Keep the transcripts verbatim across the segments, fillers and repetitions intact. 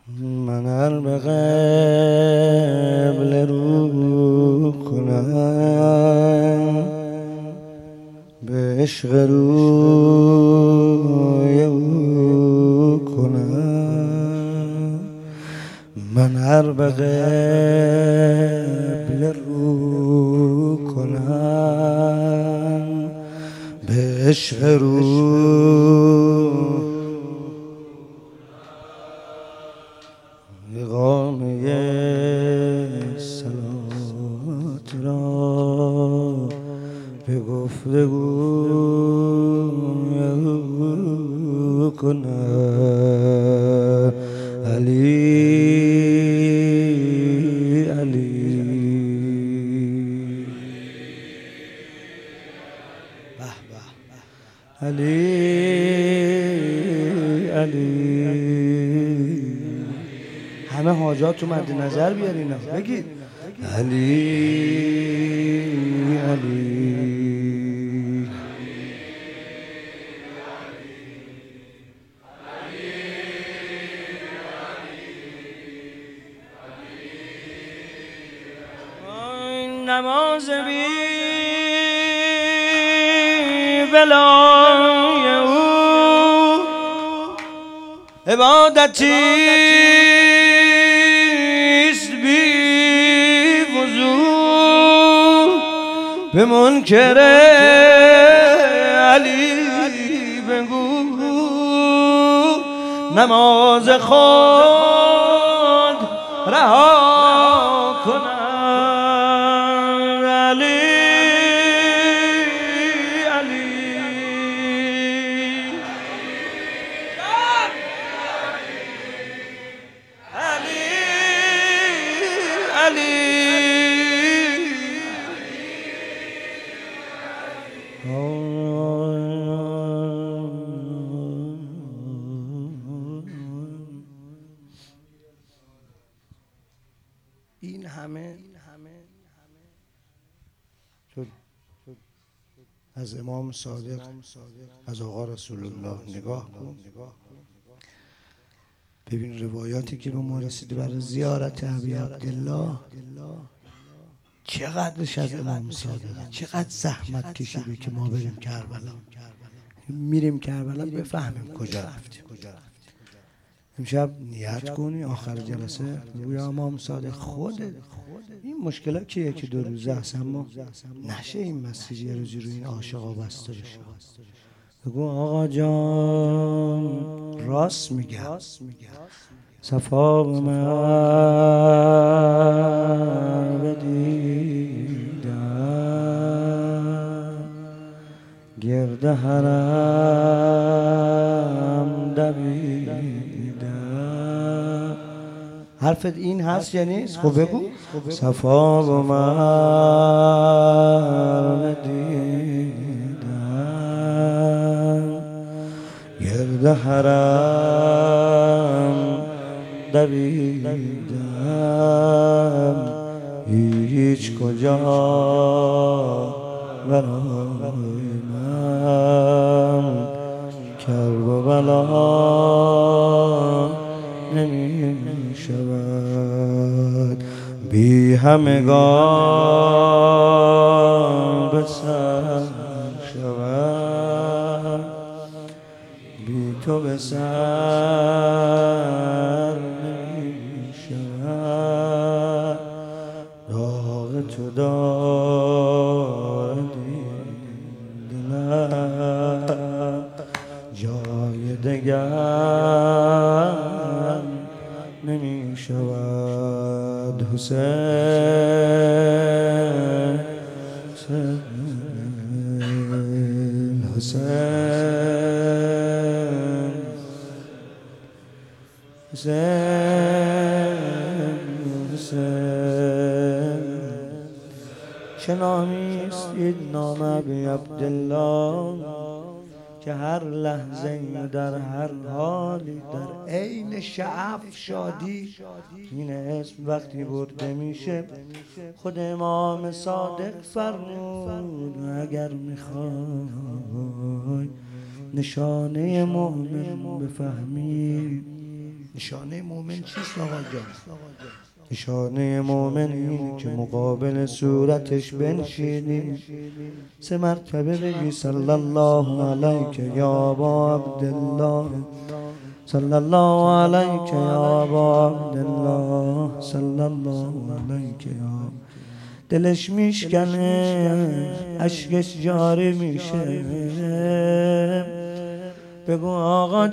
من هر به قبل رو کنم به عشق روی او کنم من هر به قبل رو کنم به عشق روی اقامه صلات را به گفتگو کنم علی علی علی علی همه حاجات رو مد نظر بیارین بگید علی علی نماز بی ولای او عبادتیست بی وضو به منکر علی بگو نماز خود رها کنم این همه از امام صادق از آقا رسول الله نگاه کن ببین روایاتی که به ما رسیده برای زیارت ابی عبدالله چقدرش از امام صادقه چقدر زحمت کشیده که ما بریم کربلا میریم کربلا بفهمیم کجا رفتیم امشب نیت کنی آخر جلسه روی امام صادق خودت این مشکل کیه که دو روزه هست اما نشه این مسیج یه روزی روی این عاشقا بسته بشه بگو آقا جان راست میگه صفا به من بدیدم گرد حرم دویدم حرفت این هست یا نیست؟ خب بگو صفا به من بدیدم گرد حرم دویدم هیچ کجا برای من کرب و بلا نمی شود بی همگان به سر شود بی تو به سر نمی شود داغ تو دارد دلم جای دگر نمی شود حسین حسین حسین حسین چه نامیست این نام ابی عبدالله که هر لحظه در هر حالی در عین شعف شادی این اسم وقتی برده میشه خود امام صادق فرمود اگر میخوای نشانه مؤمن بفهمی نشانه مومن چیست آقا جان؟ نشانه مومن اینه که مقابل صورتش بنشینی سه مرتبه بگی صلی الله علیک یا ابا عبدالله، صلی الله علیک یا ابا عبدالله، صلی الله علیک یا. دلش میشکنه اشکش جاری میشه، بگو آقا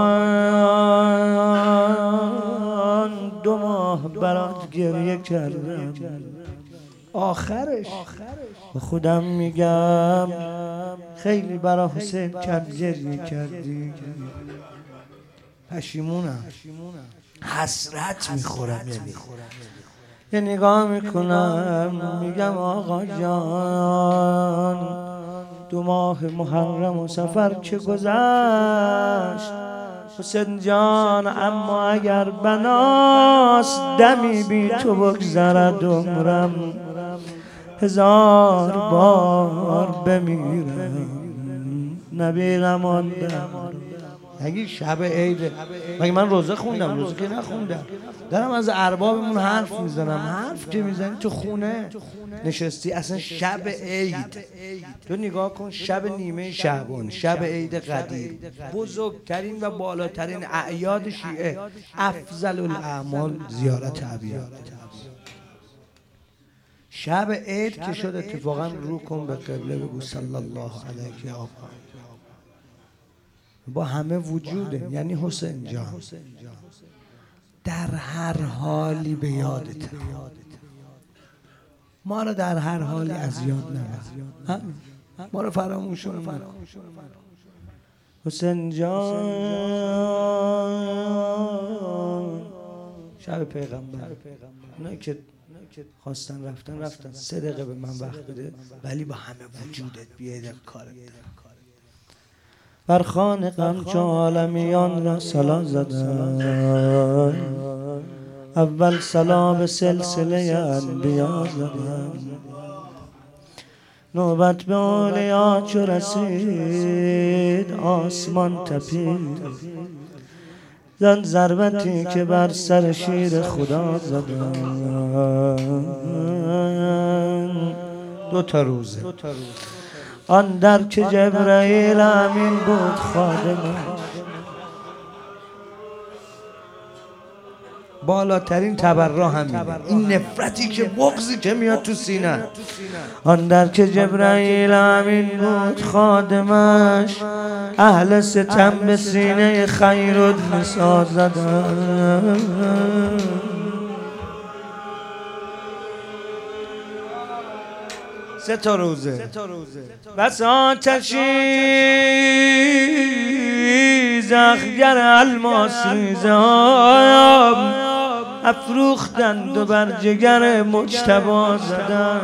جان دو ماه برات گریه کردم، آخرش به خودم میگم خیلی برا حسین کم گریه کردی. پشیمونم، حسرت میخورم، یعنی یه نگاه میکنم میگم آقا جان دو ماه محرم و سفر که گذشت حسین جان، اما اگر بناس دمی بی تو بگذرد عمرم هزار بار بمیرم نبیرم آن دم. اگه شب عیده مگه من روزه خوندم؟ روزه که نخوندم، دارم از اربابمون حرف میزنم. حرف که میزنی تو خونه نشستی، اصلا شب عید تو نگاه کن، شب نیمه شعبان، شب عید قدیر، بزرگترین و بالاترین اعیاد شیعه، افضل الاعمال زیارت ابیات. شب عید که شد اتفاقا رو کن به قبله بگو صلی الله علیک یا آقا، با همه وجوده، یعنی حسین جان در هر حالی به یادت، ما رو در هر حالی از یاد نبر، ما رو فراموشون نکن. حسین جان شب پیغمبر، اونایی که خواستن رفتن رفتن، سه دقیقه به من وقت بده، ولی با همه وجودت بیاید کارت بر خان غم چو عالمیان را سلا زدن، اول سلا به سلسله انبیا زدن، نوبت به اولیا چو رسید آسمان تپید، زد ضربتی که بر سر شیر خدا زدن. دو تا روزه آن در که جبرائیل امین بود خادمش، بالاترین تبرا همینه، این نفرتی که بغضی که میاد تو سینه. آن در که جبرائیل امین بود خادمش، اهل ستم به سینه خیرالنسا زدن. سه تا روزه بس آتشی زخگر الماس ریزه افروختند و بر جگر مجتبی زدن.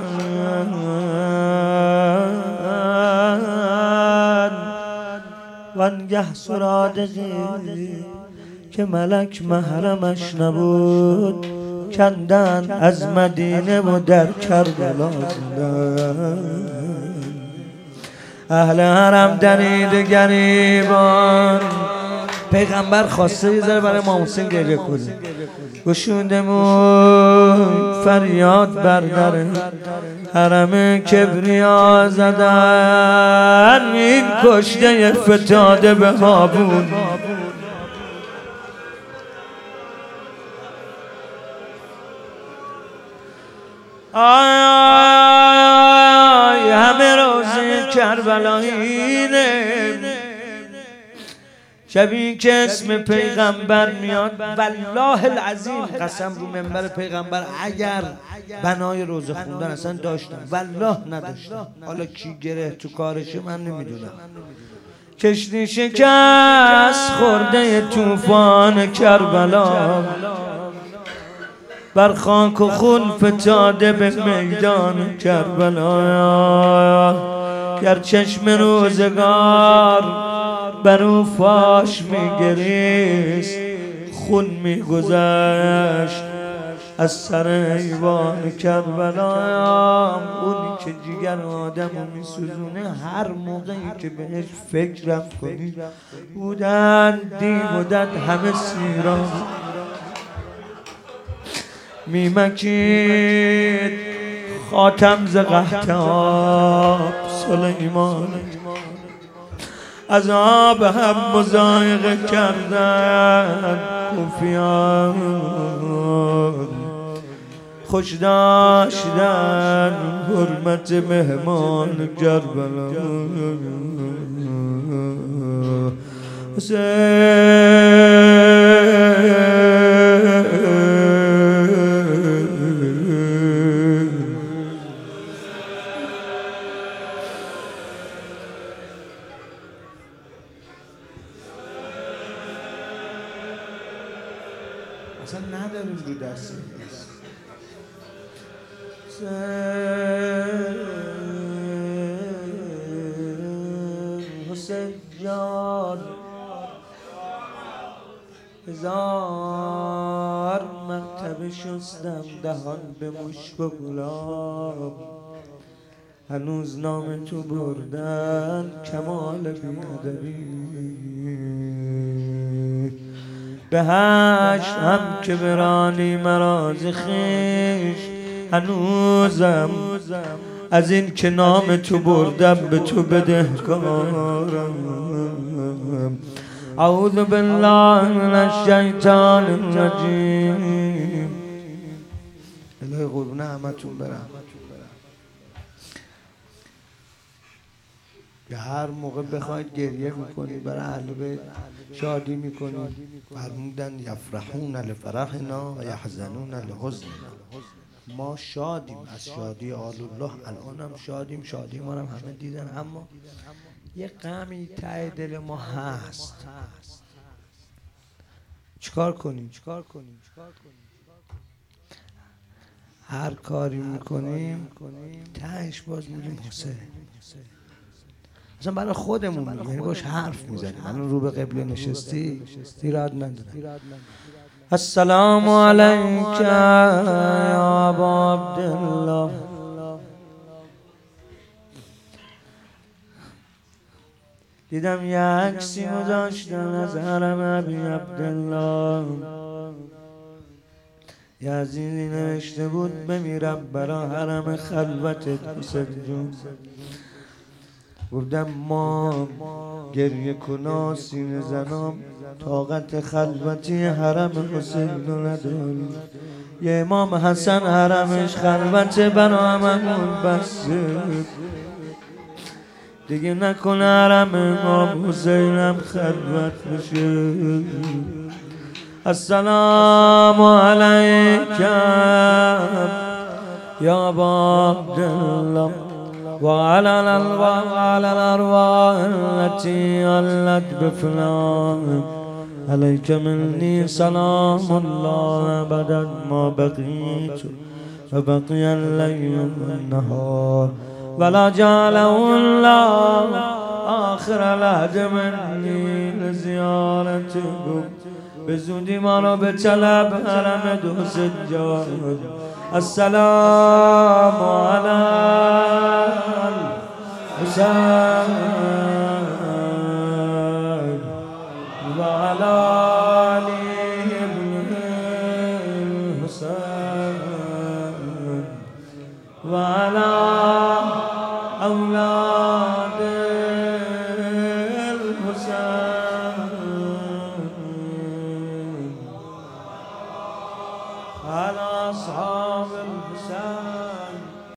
وانگه سرادقی که ملک محرمش نبود، کندن از مدینه و در کربلا زدن. اهل حرم دنید گریبان، پیغمبر خواسته یه ذره برای امام حسین گریه کنه، گشوده موی فریاد بر در حرم کبریا زدن. این کشته فتاده به هابون، آی همه روزه کربلایینه، شبی که اسم پیغمبر میاد والله العظیم قسم رو منبر پیغمبر اگر بنای روزه خوندن اصلا داشتم والله نداشتم، حالا کی گره تو کارشه من نمیدونم. کشتی شکست خورده طوفان کربلا، بر خاک و خون فتاده به میدان کربلا. گر چشم روزگار بر او فاش میگریست، خون میگذشت از سر ایوان کربلام، اونی که جیگر آدمو میسوزونه هر موقعی که بهش فکرم کنی. بودن دیو و دد همه سیران، میمکید خاتم ز قحطاب سلیمان. از آب هم مضایقه کردن کوفیان، خوش داشتن حرمت مهمان کربلا. اصلا نداریم رو دستی حسین جان. هزار مرتبه شستم دهان به مشک و گلاب، هنوز نام تو بردن کمال بی‌ادبی. بهش هم که برانی مراز خیش، هنوزم از این که نام تو بردم به تو بدهکارم. اعوذ بالله من الشیطان الرجیم. الهی قربون همتون برم. که هر موقع بخواید گریه میکنید برای اهل بیت، شادی میکنید. فرمودن یفرحون لفرحنا و یحزنون لحزننا. ما شادیم از شادی آل الله، الان هم شادیم، شادی ما هم همه دیدن، اما یه غمی ته دل ما هست. چیکار کنیم؟ چیکار کنیم؟ هر کاری میکنیم تهش باز میگیم حسین. اصلا برای خودمون میگیم، یعنی باش حرف میزنیم. الان رو به قبله نشستی، ایراد نداره. السلام علیک یا ابا عبدالله. دیدم یه عکسی گذاشتن از حرم ابی عبدالله، یه عزیزی نوشته بود بمیرم برا حرم خلوتت حسین جون. گفتم ما گریه کنا سینه زنام طاقت خلوتی حرم حسین رو نداریم. یه امام حسن حرمش خلوت برا هممون بسته، دیگه نکنه حرم امام حسینم خلوت بشه. السلام علیک یا ابا عبدالله وعلى الأرواح التي علت بفلان. عليك مني سلام الله أبدا ما بقيت وبقي الليل والنهار، ولا جعله الله آخر العهد مني لزيارتكم. به زودی ما را به طلب حرم حسین جان. السلام علی الحسین و علی علی ابن الحسین و علی اولاد الحسین على أصحاب الحسين